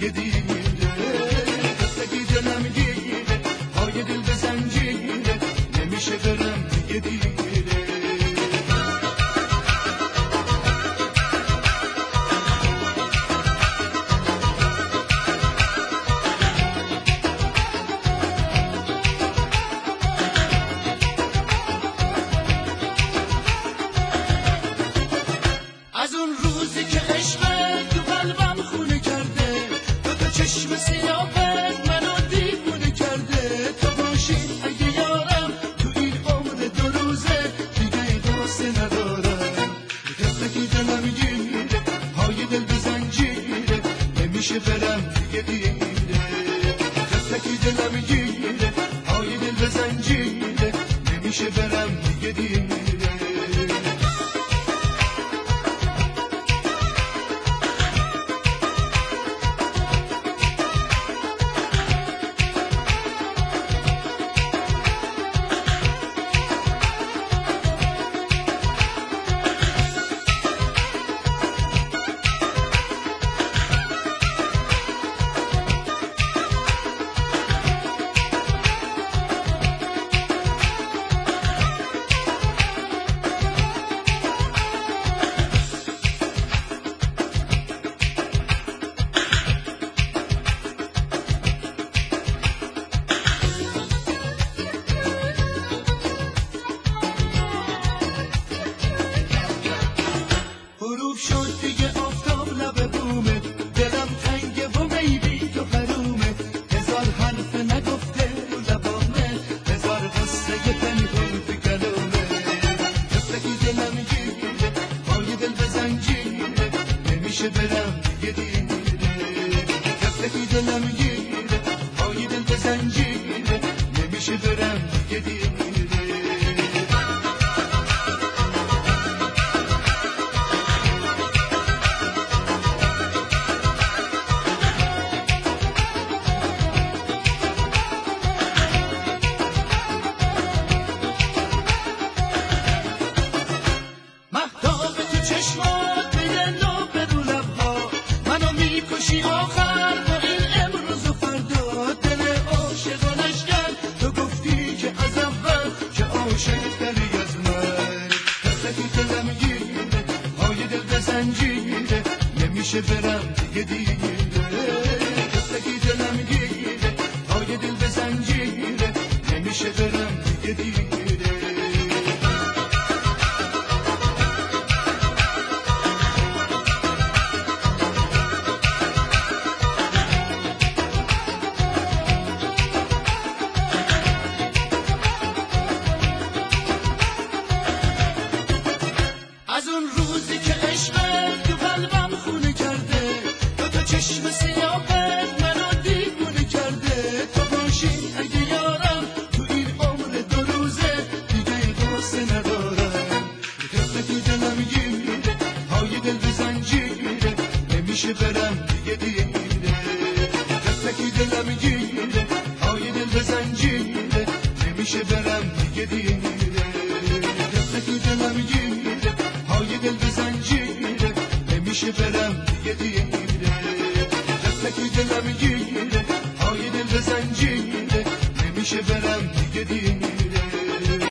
دیگه دیره، دستگی دلم گیره، پای دل به زنجیره، نمیشه برم دیگه دیره. از اون روزی که عشقت تو قلبم خونه کرده، تو تا چشم سیاهت منو دیوونه کرده. تو باشی اگه یارم تو این عمر 2 روزه، دیگه قصه ندارم. دستگی دلم گیره، پای دل به زنجیره، نمیشه برم دیگه دیره. دستگی دلم گیره، پای دل به زنجیره، نمیشه برم دیگه دیره. غروب شد دیگه آفتاب لب بومه، دلم تنگه و میبی تو حرومه. هزار حرف نگفته لبامه، هزار قصه پنهون تو گلومه. دستگی دلم گیره، پای دل به زنجیره، نمیشه برم دیگه دیره. دستگی دلم گیره، پای دل به زنجیره، نمیشه برم دیگه دیره. چشمات میدن به رو لبها، منو میکشی آخر با این امروز و فردا. دل عاشقانش کرد، تو گفتی که از اول که عاشق تری از من. دستگی دلم گیره، پای دل به زنجیره، نمیشه برم دیگه دیره. دستگی دلم گیره، پای دل به زنجیره، نمیشه برم دیگه دیره. از اون روزی که عشقت تو قلبم خونه کرده، تو تا چشم سیاهت منو دیوونه کرده. تو باشی اگه یارم تو این عمر 2 روزه، دیگه قصه ندارم. دستگی دلم گیره، پای دل به زنجیره، نمیشه برم دیگه دیره. دستگی دلم گیره، پای دل به زنجیره، نمیشه برم دیگه دیره. دستگی دلم گیره، پای دل به زنجیره، نمیشه برم دیگه دیره. دستگی دلم گیره، پای دل به زنجیره، نمیشه برم